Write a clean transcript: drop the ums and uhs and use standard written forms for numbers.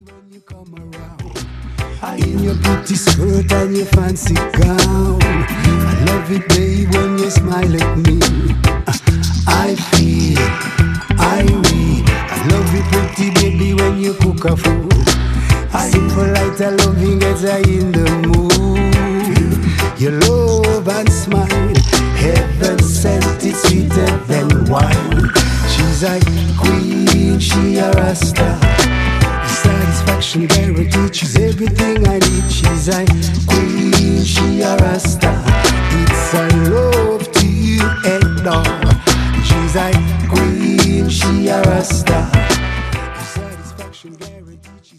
When you come around, I in your pretty skirt and your fancy gown. I love it, babe, when you smile at me. I feel, I love it, pretty baby, when you cook a food. Simple light, I loving as I in the mood. Your love and smile, heaven sent it sweeter than wine. She's a queen, she a rasta. Satisfaction guaranteed, she's everything I need. She's a queen, she a rasta. It's a love to you and all. She's a queen, she a rasta.